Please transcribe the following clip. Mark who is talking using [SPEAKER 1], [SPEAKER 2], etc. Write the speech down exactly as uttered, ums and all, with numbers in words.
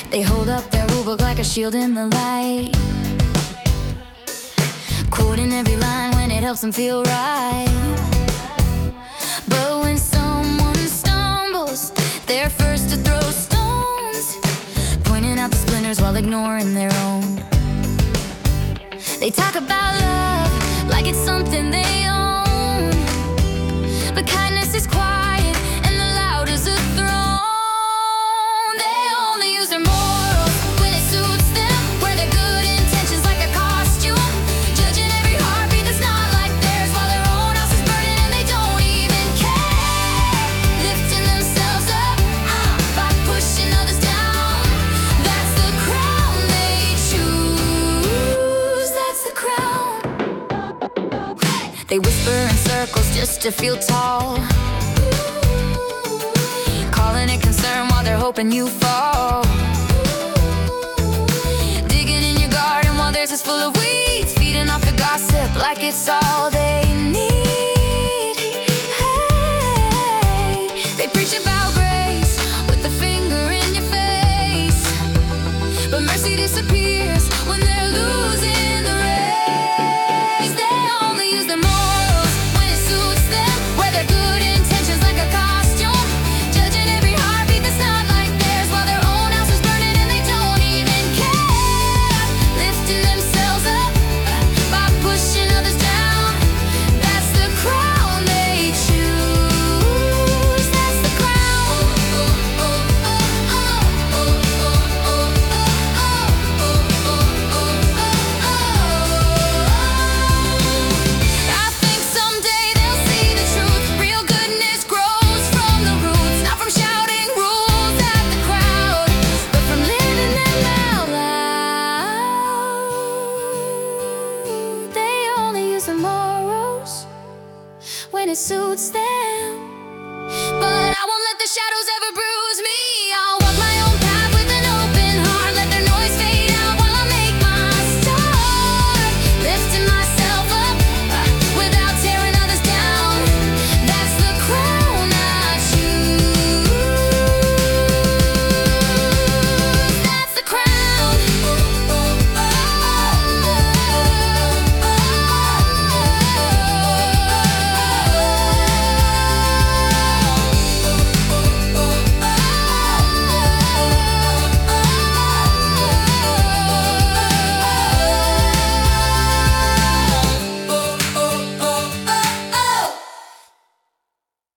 [SPEAKER 1] They hold up their rulebook like a shield in the light, quoting every line when it helps them feel right. But when someone stumbles, they're first to throw stones, pointing out the splinters while ignoring their own. They talk about love like it's something they own, but kindness is quiet and the loud is a throne. They only use their morals when it suits them, wear their good intentions like a costume, judging every heartbeat that's not like theirs, while their own house is burning and they don't even care. Lifting themselves up uh, by pushing others down. That's the crown they choose. That's the crown. They whisper in circles just to feel tall, calling it concern while they're hoping you fall. Digging in your garden while theirs is full of weeds, feeding off the gossip like it's all they need. Hey, they preach about grace with the finger in your face, but mercy disappears when they're losing the race. They only use their morals when it suits them, wear their good intentions like a costume, judging every heartbeat that's not like theirs, while their own house is burning and they don't even care. Lifting themselves up by pushing others down. That's the crown they choose. That's the crown. I think someday they'll see the truth. Real goodness grows from the roots, not from shouting rules at the crowd, but from living them out loud. They only use their morals when it suits them, but I won't let the shadows ever bruise